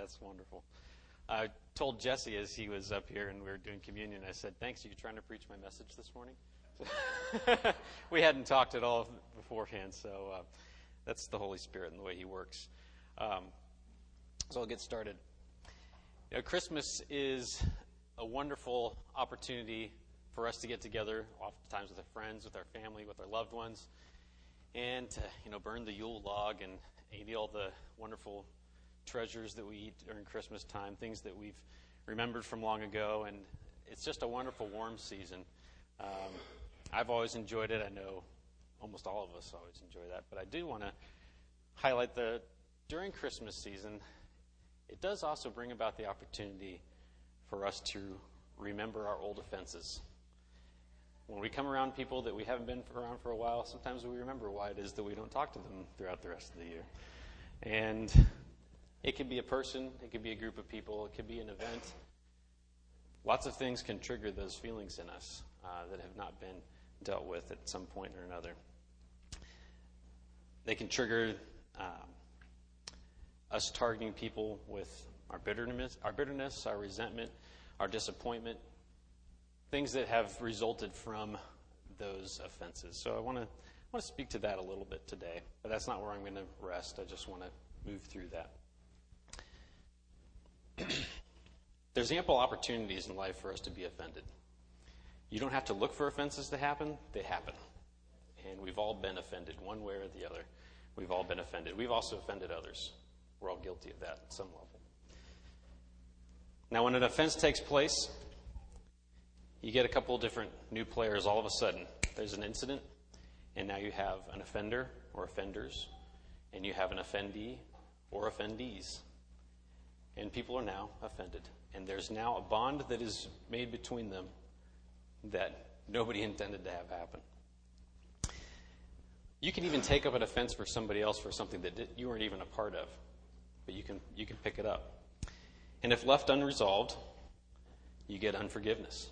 That's wonderful. I told Jesse as he was up here and we were doing communion, I said, thanks, are you trying to preach my message this morning? We hadn't talked at all beforehand, so that's the Holy Spirit and the way he works. So I'll get started. You know, Christmas is a wonderful opportunity for us to get together, oftentimes with our friends, with our family, with our loved ones, and to, burn the Yule log and eat all the wonderful treasures that we eat during Christmas time, things that we've remembered from long ago, and it's just a wonderful warm season. I've always enjoyed it. I know almost all of us always enjoy that, but I do want to highlight that during Christmas season, it does also bring about the opportunity for us to remember our old offenses. When we come around people that we haven't been around for a while, sometimes we remember why it is that we don't talk to them throughout the rest of the year. And it could be a person, it could be a group of people, it could be an event. Lots of things can trigger those feelings in us that have not been dealt with at some point or another. They can trigger us targeting people with our bitterness, our resentment, our disappointment, things that have resulted from those offenses. So I want to speak to that a little bit today, but that's not where I'm going to rest. I just want to move through that. There's ample opportunities in life for us to be offended. You don't have to look for offenses to happen. They happen. And we've all been offended one way or the other. We've all been offended. We've also offended others. We're all guilty of that at some level. Now, when an offense takes place, you get a couple of different new players all of a sudden. There's an incident, and now you have an offender or offenders, and you have an offendee or offendees. And people are now offended. And there's now a bond that is made between them that nobody intended to have happen. You can even take up an offense for somebody else for something that you weren't even a part of. But you can pick it up. And if left unresolved, you get unforgiveness.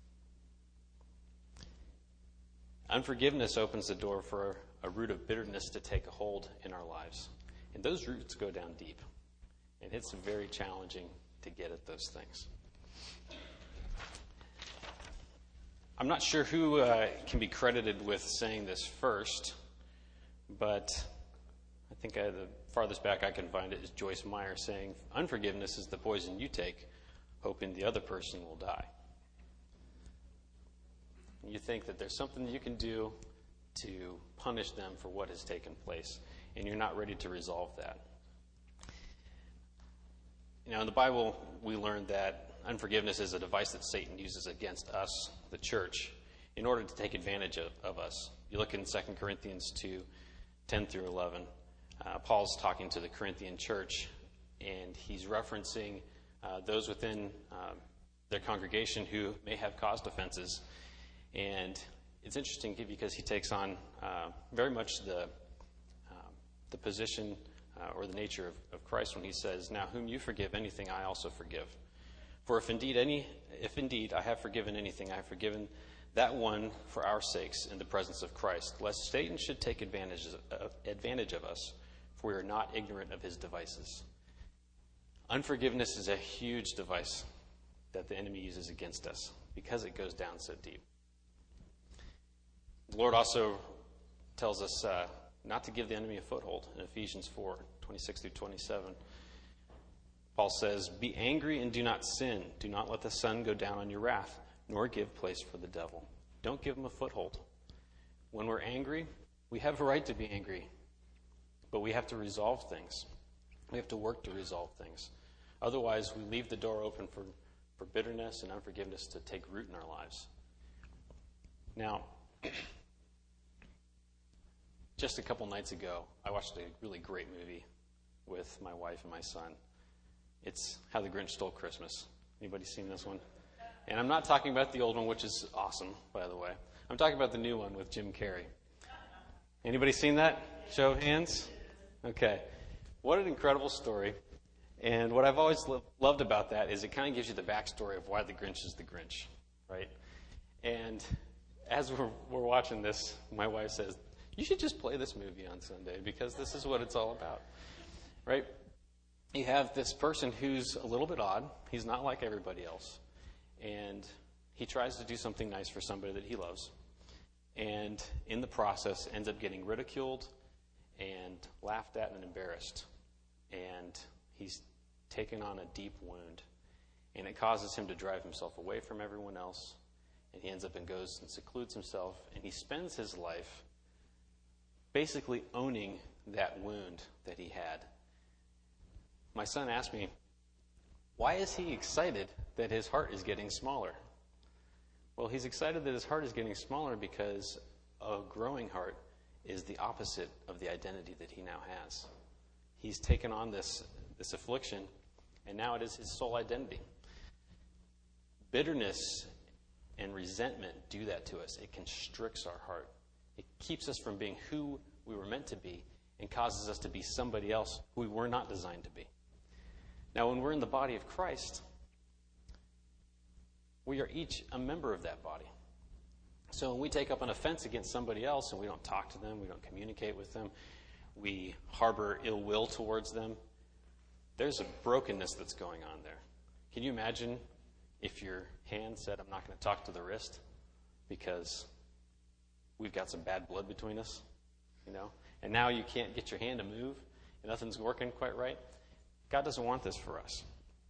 Unforgiveness opens the door for a root of bitterness to take a hold in our lives. And those roots go down deep. And it's very challenging to get at those things. I'm not sure who can be credited with saying this first, but I think the farthest back I can find it is Joyce Meyer saying, unforgiveness is the poison you take, hoping the other person will die. You think that there's something you can do to punish them for what has taken place, and you're not ready to resolve that. In the Bible, we learned that unforgiveness is a device that Satan uses against us, the church, in order to take advantage of us. You look in 2 Corinthians 2, 10 through 11. Paul's talking to the Corinthian church, and he's referencing those within their congregation who may have caused offenses. And it's interesting because he takes on very much the position or the nature of Christ when he says, now whom you forgive anything, I also forgive. For if indeed I have forgiven anything, I have forgiven that one for our sakes in the presence of Christ, lest Satan should take advantage of us, for we are not ignorant of his devices. Unforgiveness is a huge device that the enemy uses against us because it goes down so deep. The Lord also tells us not to give the enemy a foothold in Ephesians 4, 26 through 27. Paul says, be angry and do not sin. Do not let the sun go down on your wrath, nor give place for the devil. Don't give him a foothold. When we're angry, we have a right to be angry, but we have to resolve things. We have to work to resolve things. Otherwise, we leave the door open for bitterness and unforgiveness to take root in our lives. Now, just a couple nights ago, I watched a really great movie with my wife and my son. It's How the Grinch Stole Christmas. Anybody seen this one? And I'm not talking about the old one, which is awesome, by the way. I'm talking about the new one with Jim Carrey. Anybody seen that? Show of hands? Okay. What an incredible story. And what I've always loved about that is it kind of gives you the backstory of why the Grinch is the Grinch, right? And as we're watching this, my wife says, you should just play this movie on Sunday because this is what it's all about, right? you have this person who's a little bit odd. He's not like everybody else. And he tries to do something nice for somebody that he loves. And in the process, ends up getting ridiculed and laughed at and embarrassed. And he's taken on a deep wound. And it causes him to drive himself away from everyone else. And he ends up and goes and secludes himself. And he spends his life basically owning that wound that he had. My son asked me, why is he excited that his heart is getting smaller? Well, he's excited that his heart is getting smaller because a growing heart is the opposite of the identity that he now has. He's taken on this affliction, and now it is his sole identity. Bitterness and resentment do that to us. It constricts our heart. It keeps us from being who we were meant to be and causes us to be somebody else who we were not designed to be. Now, when we're in the body of Christ, we are each a member of that body. So when we take up an offense against somebody else and we don't talk to them, we don't communicate with them, we harbor ill will towards them, there's a brokenness that's going on there. Can you imagine if your hand said, I'm not going to talk to the wrist because we've got some bad blood between us, and now you can't get your hand to move and nothing's working quite right? God doesn't want this for us.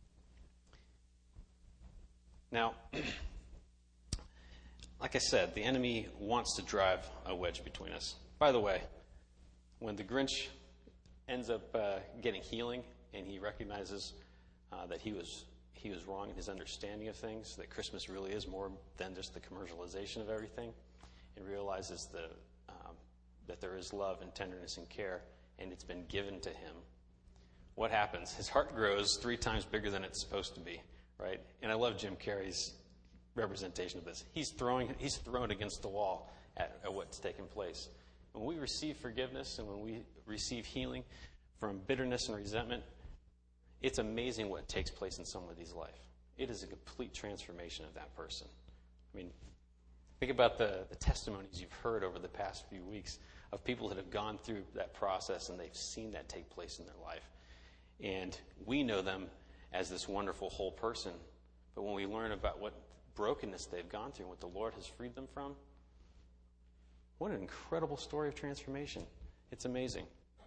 Now, like I said, the enemy wants to drive a wedge between us. By the way, when the Grinch ends up getting healing and he recognizes that he was wrong in his understanding of things, that Christmas really is more than just the commercialization of everything, and realizes that there is love and tenderness and care, and it's been given to him, what happens? His heart grows 3 times bigger than it's supposed to be, right? And I love Jim Carrey's representation of this. He's thrown against the wall at what's taken place. When we receive forgiveness and when we receive healing from bitterness and resentment, it's amazing what takes place in somebody's life. It is a complete transformation of that person. I mean, think about the testimonies you've heard over the past few weeks of people that have gone through that process and they've seen that take place in their life. And we know them as this wonderful whole person. But when we learn about what brokenness they've gone through and what the Lord has freed them from, what an incredible story of transformation. It's amazing.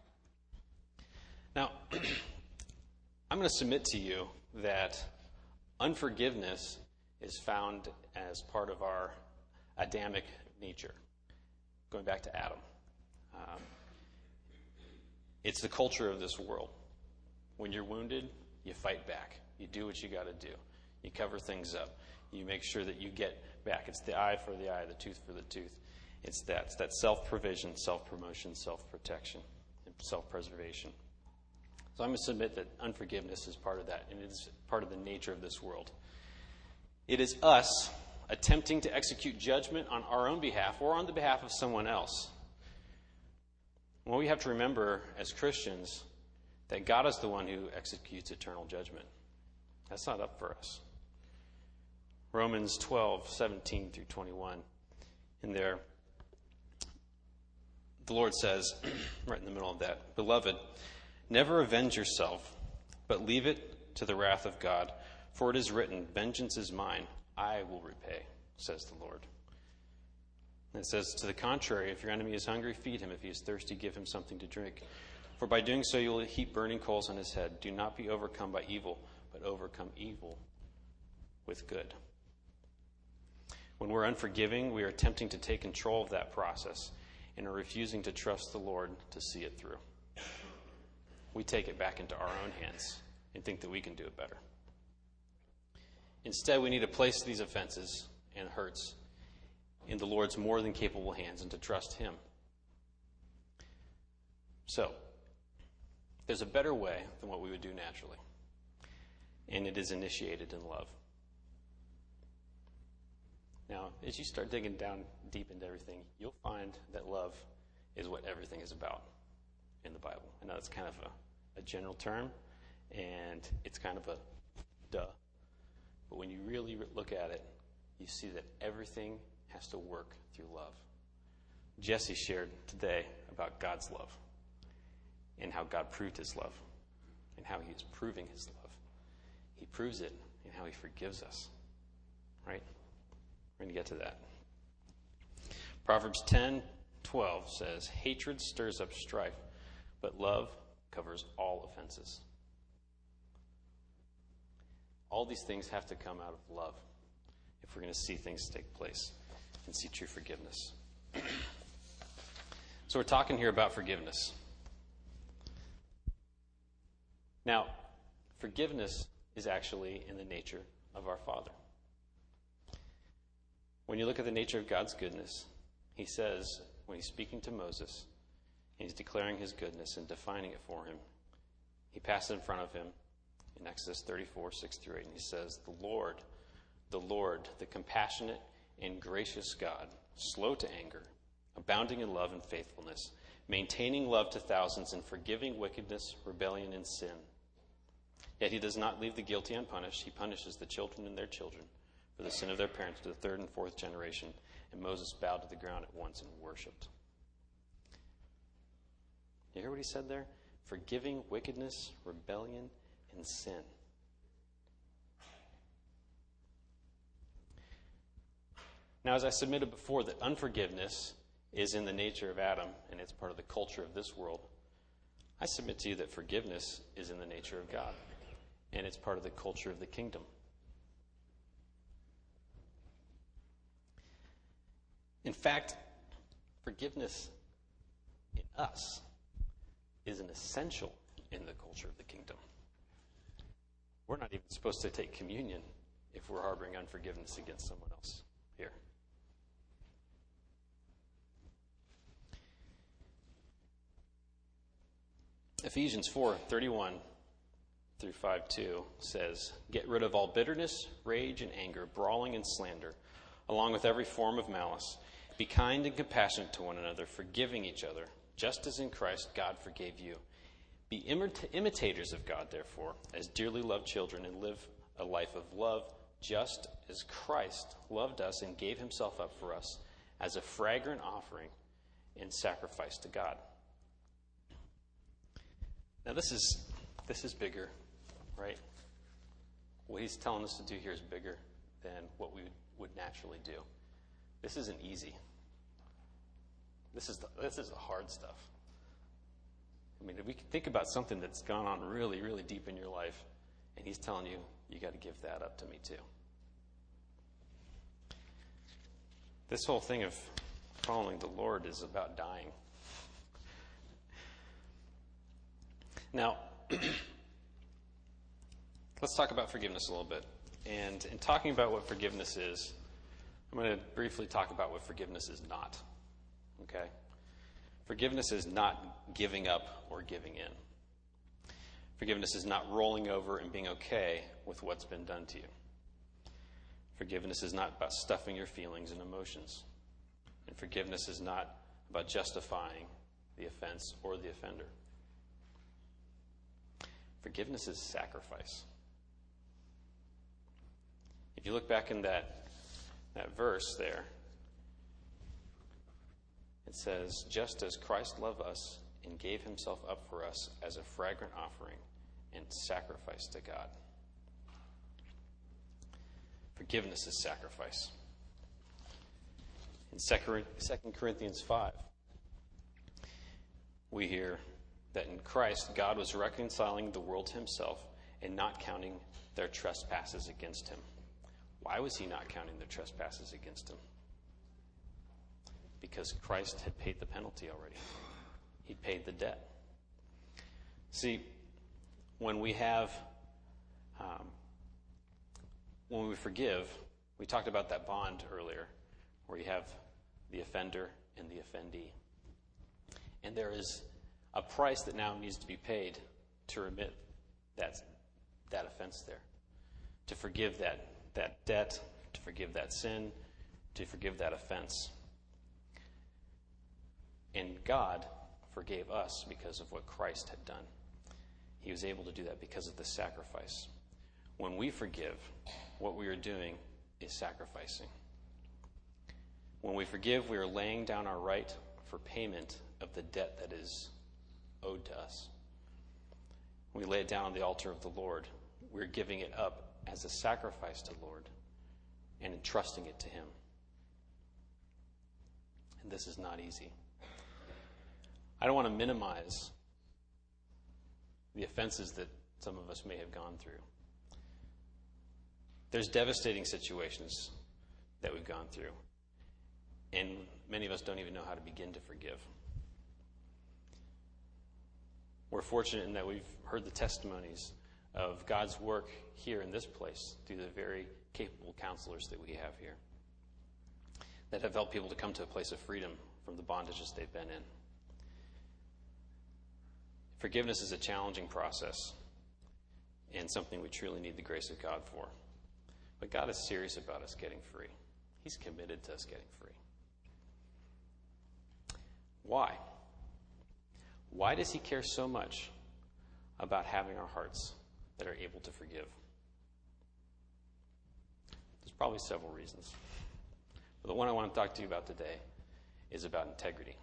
Now, I'm going to submit to you that unforgiveness is found as part of our Adamic nature, going back to Adam. It's the culture of this world. When you're wounded, you fight back. You do what you got to do. You cover things up. You make sure that you get back. It's the eye for the eye, the tooth for the tooth. It's that self-provision, self-promotion, self-protection, and self-preservation. So I'm going to submit that unforgiveness is part of that, and it is part of the nature of this world. It is us attempting to execute judgment on our own behalf or on the behalf of someone else. Well, we have to remember as Christians that God is the one who executes eternal judgment. That's not up for us. Romans 12:17 through 21. In there, the Lord says, right in the middle of that, Beloved, never avenge yourself, but leave it to the wrath of God. For it is written, Vengeance is mine, I will repay, says the Lord. And it says, to the contrary, if your enemy is hungry, feed him. If he is thirsty, give him something to drink. For by doing so, you will heap burning coals on his head. Do not be overcome by evil, but overcome evil with good. When we're unforgiving, we are attempting to take control of that process and are refusing to trust the Lord to see it through. We take it back into our own hands and think that we can do it better. Instead, we need to place these offenses and hurts in the Lord's more than capable hands and to trust him. So, there's a better way than what we would do naturally, and it is initiated in love. Now, as you start digging down deep into everything, you'll find that love is what everything is about in the Bible. I know it's kind of a general term, and it's kind of a duh. But when you really look at it, you see that everything has to work through love. Jesse shared today about God's love and how God proved his love. in how he is proving his love. He proves it in how he forgives us. Right? We're going to get to that. Proverbs 10:12 says, hatred stirs up strife, but love covers all offenses. All these things have to come out of love if we're going to see things take place and see true forgiveness. So we're talking here about forgiveness. Now, forgiveness is actually in the nature of our Father. When you look at the nature of God's goodness, he says, when he's speaking to Moses, he's declaring his goodness and defining it for him. He passes in front of him in Exodus 34:6-8, and he says, the Lord, the compassionate and gracious God, slow to anger, abounding in love and faithfulness, maintaining love to thousands, and forgiving wickedness, rebellion, and sin. Yet he does not leave the guilty unpunished. He punishes the children and their children for the sin of their parents to the third and fourth generation. And Moses bowed to the ground at once and worshipped. You hear what he said there? Forgiving wickedness, rebellion, and sin. Now, as I submitted before, that unforgiveness is in the nature of Adam, and it's part of the culture of this world. I submit to you that forgiveness is in the nature of God, and it's part of the culture of the kingdom. In fact, forgiveness in us is an essential in the culture of the kingdom. We're not even supposed to take communion if we're harboring unforgiveness against someone else here. Ephesians 4:31-5:2 says, get rid of all bitterness, rage, and anger, brawling and slander, along with every form of malice. Be kind and compassionate to one another, forgiving each other, just as in Christ God forgave you. Be imitators of God, therefore, as dearly loved children, and live a life of love, just as Christ loved us and gave himself up for us as a fragrant offering and sacrifice to God. Now this is bigger, right? What he's telling us to do here is bigger than what we would naturally do. This isn't easy. This is the hard stuff. I mean, if we can think about something that's gone on really, really deep in your life, and he's telling you, you got to give that up to me too. This whole thing of following the Lord is about dying. Now, let's talk about forgiveness a little bit. And in talking about what forgiveness is, I'm going to briefly talk about what forgiveness is not. Okay? Forgiveness is not giving up or giving in. Forgiveness is not rolling over and being okay with what's been done to you. Forgiveness is not about stuffing your feelings and emotions. And forgiveness is not about justifying the offense or the offender. Forgiveness is sacrifice. If you look back in that verse there, it says, just as Christ loved us and gave himself up for us as a fragrant offering and sacrifice to God. Forgiveness is sacrifice. In 2 Corinthians 5, we hear that in Christ, God was reconciling the world to himself and not counting their trespasses against him. Why was he not counting their trespasses against him? Because Christ had paid the penalty already. He paid the debt. See, when we forgive, we talked about that bond earlier, where you have the offender and the offendee. And there is a price that now needs to be paid to remit that offense there, to forgive that debt, to forgive that sin, to forgive that offense. And God forgave us because of what Christ had done. He was able to do that because of the sacrifice. When we forgive, what we are doing is sacrificing. When we forgive, we are laying down our right for payment of the debt that is owed to us. we lay it down on the altar of the Lord, we're giving it up as a sacrifice to the Lord and entrusting it to Him. And this is not easy. I don't want to minimize the offenses that some of us may have gone through. There's devastating situations that we've gone through, and many of us don't even know how to begin to forgive. We're fortunate in that we've heard the testimonies of God's work here in this place through the very capable counselors that we have here that have helped people to come to a place of freedom from the bondages they've been in. Forgiveness is a challenging process and something we truly need the grace of God for. But God is serious about us getting free. He's committed to us getting free. Why? Why does He care so much about having our hearts that are able to forgive? There's probably several reasons. But the one I want to talk to you about today is about integrity.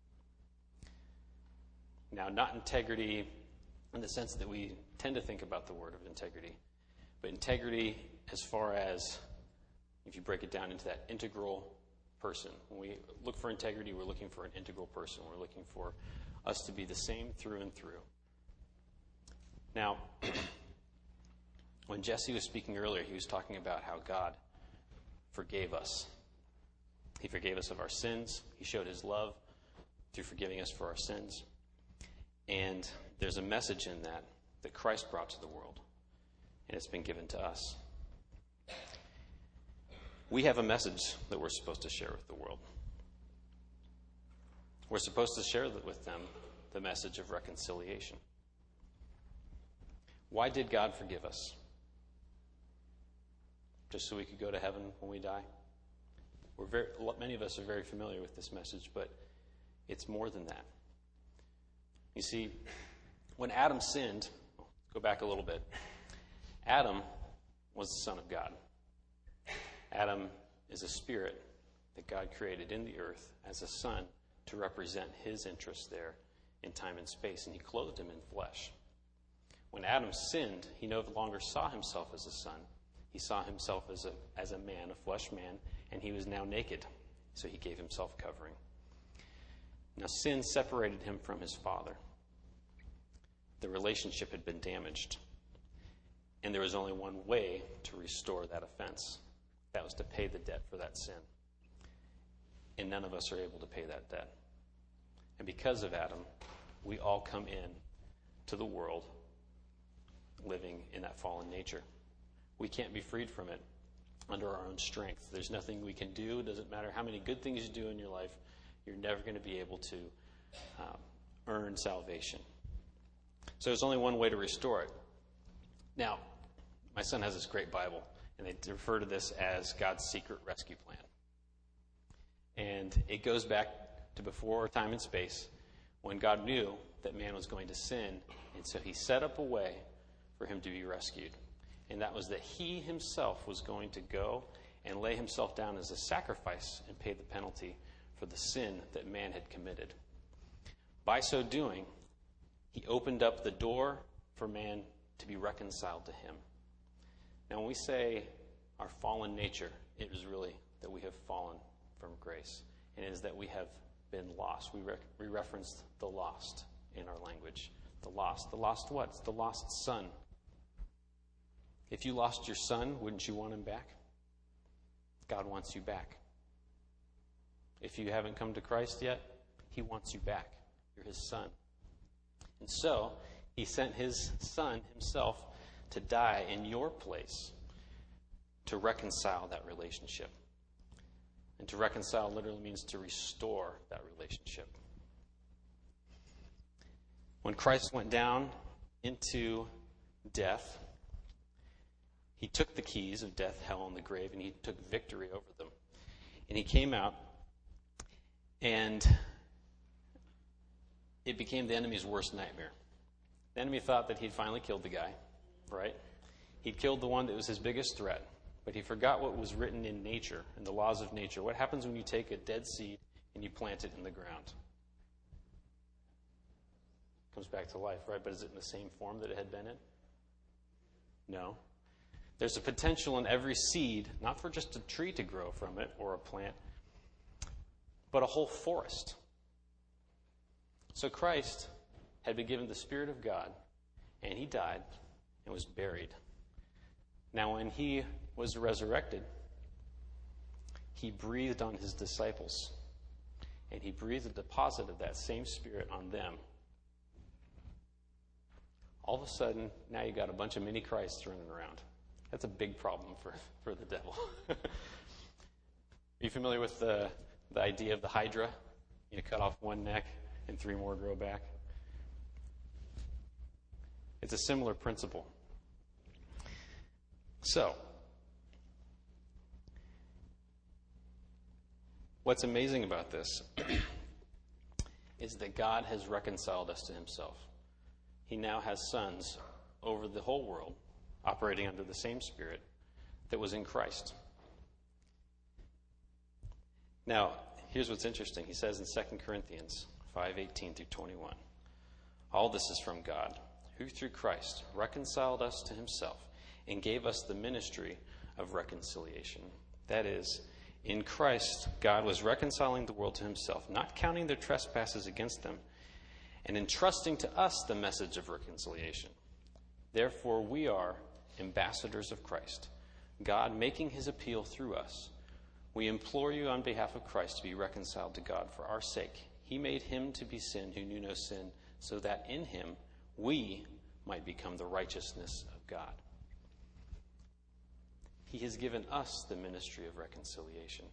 Now, not integrity in the sense that we tend to think about the word of integrity, but integrity as far as, if you break it down into that integral person. When we look for integrity, we're looking for an integral person. We're looking for us to be the same through and through. Now, when Jesse was speaking earlier, he was talking about how God forgave us. He forgave us of our sins. He showed His love through forgiving us for our sins. And there's a message in that Christ brought to the world, and it's been given to us. We have a message that we're supposed to share with the world. We're supposed to share with them the message of reconciliation. Why did God forgive us? Just so we could go to heaven when we die? Many of us are very familiar with this message, but it's more than that. You see, when Adam sinned, go back a little bit, Adam was the Son of God. Adam is a spirit that God created in the earth as a son to represent His interests there in time and space, and He clothed him in flesh. When Adam sinned, he no longer saw himself as a son. He saw himself as a man, a flesh man, and he was now naked, so he gave himself covering. Now, sin separated him from his father. The relationship had been damaged, and there was only one way to restore that offense. That was to pay the debt for that sin. And none of us are able to pay that debt. And because of Adam, we all come in to the world living in that fallen nature. We can't be freed from it under our own strength. There's nothing we can do. It doesn't matter how many good things you do in your life. You're never going to be able to earn salvation. So there's only one way to restore it. Now, my son has this great Bible, and they refer to this as God's secret rescue plan. And it goes back to before time and space, when God knew that man was going to sin, and so He set up a way for him to be rescued. And that was that He Himself was going to go and lay Himself down as a sacrifice and pay the penalty for the sin that man had committed. By so doing, He opened up the door for man to be reconciled to Him. Now, when we say our fallen nature, it is really that we have fallen from grace. And it is that we have been lost. We referenced the lost in our language. The lost. The lost what? It's the lost son. If you lost your son, wouldn't you want him back? God wants you back. If you haven't come to Christ yet, He wants you back. You're His son. And so, He sent His Son Himself to die in your place to reconcile that relationship. And to reconcile literally means to restore that relationship. When Christ went down into death, He took the keys of death, hell, and the grave, and He took victory over them. And He came out, and it became the enemy's worst nightmare. The enemy thought that he'd finally killed the guy, right? He'd killed the one that was his biggest threat, but he forgot what was written in nature, in the laws of nature. What happens when you take a dead seed and you plant it in the ground? comes back to life, right? But is it in the same form that it had been in? No. There's a potential in every seed, not for just a tree to grow from it or a plant, but a whole forest. So Christ had been given the Spirit of God, and he died and was buried. Now, when he was resurrected, he breathed on his disciples, and he breathed a deposit of that same Spirit on them. All of a sudden, now you got a bunch of mini Christs running around. That's a big problem for the devil. Are you familiar with the idea of the Hydra? You cut off one neck and 3 more grow back. It's a similar principle. So, what's amazing about this is that God has reconciled us to himself. He now has sons over the whole world, operating under the same Spirit that was in Christ. Now, here's what's interesting. He says in 2 Corinthians 5:18 through 21, all this is from God, who through Christ reconciled us to himself and gave us the ministry of reconciliation. That is, in Christ, God was reconciling the world to himself, not counting their trespasses against them, and entrusting to us the message of reconciliation. Therefore, we are ambassadors of Christ, God making his appeal through us. We implore you on behalf of Christ to be reconciled to God for our sake. He made him to be sin who knew no sin, so that in him we might become the righteousness of God. He has given us the ministry of reconciliation.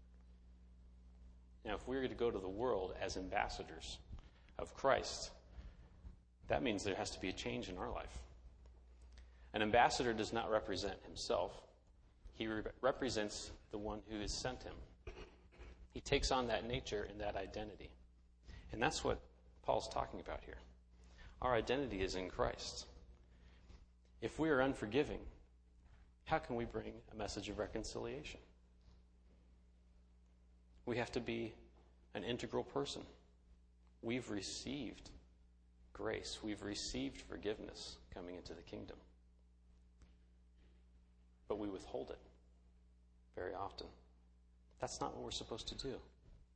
Now, if we were to go to the world as ambassadors of Christ, that means there has to be a change in our life. An ambassador does not represent himself. He represents the one who has sent him. He takes on that nature and that identity. And that's what Paul's talking about here. Our identity is in Christ. If we are unforgiving, how can we bring a message of reconciliation? We have to be an integral person. We've received grace. We've received forgiveness coming into the kingdom. But we withhold it very often. That's not what we're supposed to do.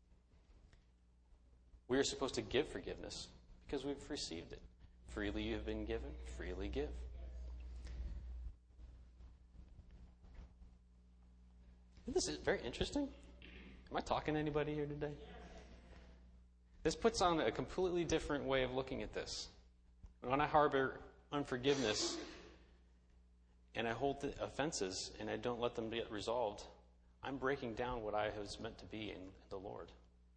We are supposed to give forgiveness because we've received it. Freely you have been given, freely give. This is very interesting. Am I talking to anybody here today? This puts on a completely different way of looking at this. When I harbor unforgiveness and I hold the offenses and I don't let them get resolved, I'm breaking down what I was meant to be in the Lord.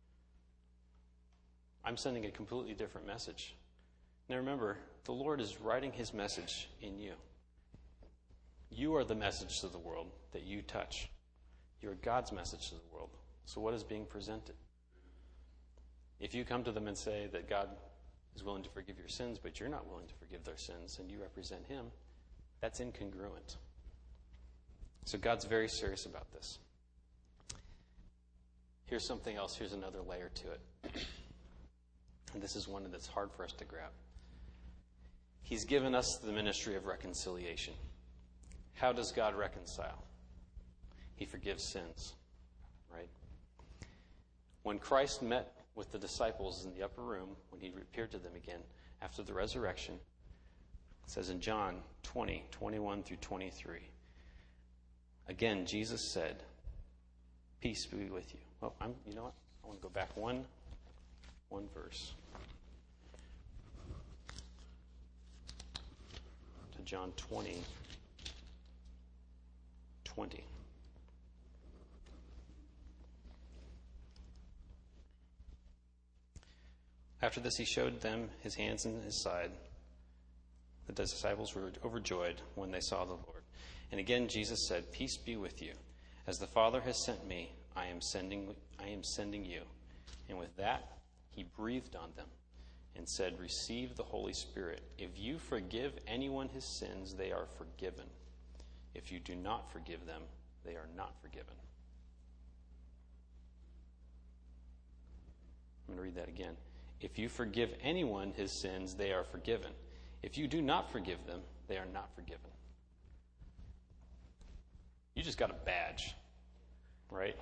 I'm sending a completely different message. Now remember, the Lord is writing his message in you. You are the message to the world that you touch. You're God's message to the world. So what is being presented? If you come to them and say that God is willing to forgive your sins, but you're not willing to forgive their sins, and you represent him, that's incongruent. So God's very serious about this. Here's something else. Here's another layer to it. And this is one that's hard for us to grab. He's given us the ministry of reconciliation. How does God reconcile? He forgives sins, right? When Christ met with the disciples in the upper room, when he appeared to them again after the resurrection, it says in John 20, 21 through 23, again, Jesus said, peace be with you. Well, you know what? I want to go back one verse. To John 20, 20. After this, he showed them his hands and his side. The disciples were overjoyed when they saw the Lord. And again, Jesus said, peace be with you. As the Father has sent me, I am sending you. And with that, he breathed on them and said, receive the Holy Spirit. If you forgive anyone his sins, they are forgiven. If you do not forgive them, they are not forgiven. I'm going to read that again. If you forgive anyone his sins, they are forgiven. If you do not forgive them, they are not forgiven. You just got a badge, right?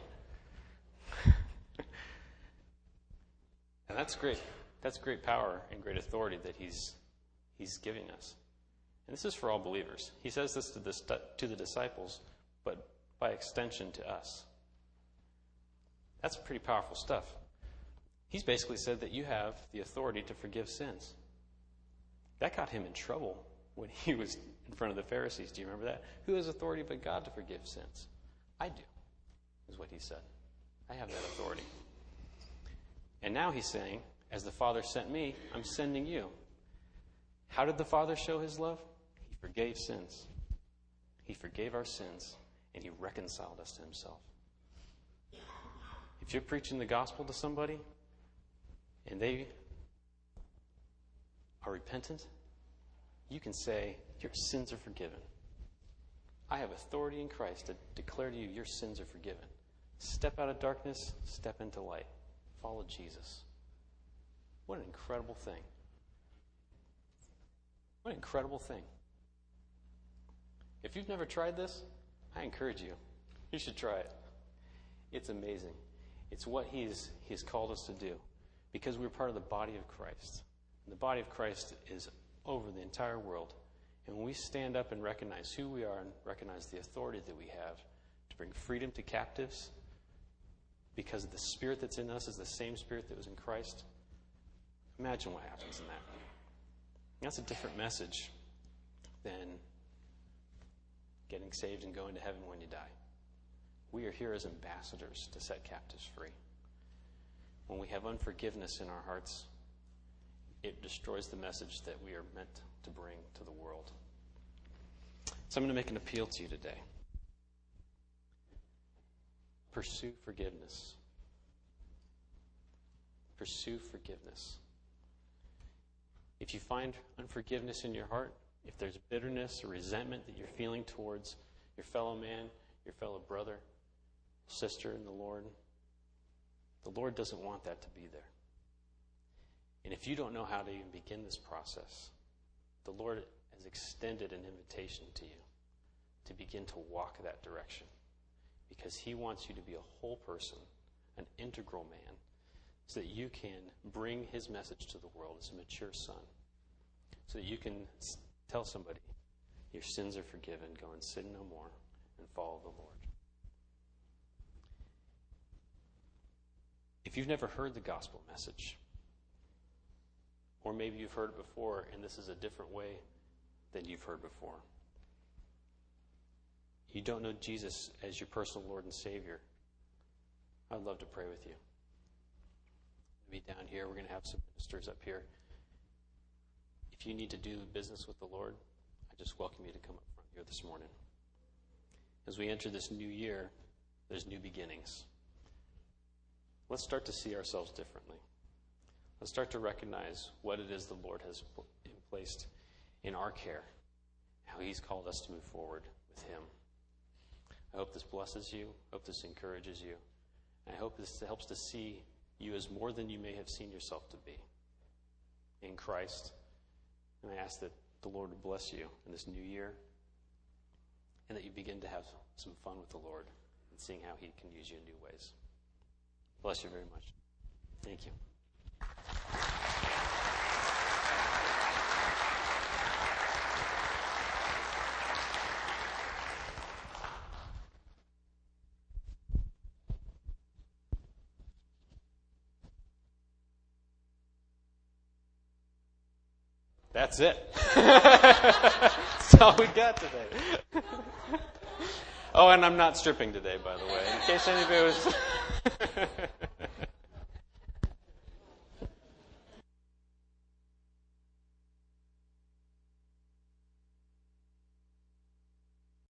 And that's great. That's great power and great authority that he's giving us. And this is for all believers. He says this to the disciples, but by extension to us. That's pretty powerful stuff. He's basically said that you have the authority to forgive sins. That got him in trouble when he was in front of the Pharisees. Do you remember that? Who has authority but God to forgive sins? I do, is what he said. I have that authority. And now he's saying, as the Father sent me, I'm sending you. How did the Father show his love? He forgave sins. He forgave our sins, and he reconciled us to himself. If you're preaching the gospel to somebody, and they are repentant, you can say, your sins are forgiven. I have authority in Christ to declare to you, your sins are forgiven. Step out of darkness, step into light. Follow Jesus. What an incredible thing. What an incredible thing. If you've never tried this, I encourage you. You should try it. It's amazing. It's what He's called us to do, because we're part of the body of Christ. And the body of Christ is over the entire world. And when we stand up and recognize who we are and recognize the authority that we have to bring freedom to captives, because the Spirit that's in us is the same Spirit that was in Christ, imagine what happens in that. And that's a different message than getting saved and going to heaven when you die. We are here as ambassadors to set captives free. When we have unforgiveness in our hearts, it destroys the message that we are meant to bring to the world. So I'm going to make an appeal to you today. Pursue forgiveness. Pursue forgiveness. If you find unforgiveness in your heart, if there's bitterness or resentment that you're feeling towards your fellow man, your fellow brother, sister in the Lord doesn't want that to be there. And if you don't know how to even begin this process, the Lord has extended an invitation to you to begin to walk that direction, because He wants you to be a whole person, an integral man, so that you can bring His message to the world as a mature son, so that you can tell somebody, your sins are forgiven, go and sin no more, and follow the Lord. If you've never heard the gospel message, or maybe you've heard it before and this is a different way than you've heard before, you don't know Jesus as your personal Lord and Savior, I'd love to pray with you. We'll be down here. We're going to have some ministers up here. If you need to do business with the Lord, I just welcome you to come up front here this morning. As we enter this new year, there's new beginnings. Let's start to see ourselves differently. Let's start to recognize what it is the Lord has placed in our care, how He's called us to move forward with Him. I hope this blesses you. I hope this encourages you. And I hope this helps to see you as more than you may have seen yourself to be in Christ. And I ask that the Lord would bless you in this new year, and that you begin to have some fun with the Lord and seeing how He can use you in new ways. Bless you very much. Thank you. That's it. That's all we got today. Oh, and I'm not stripping today, by the way, in case anybody was...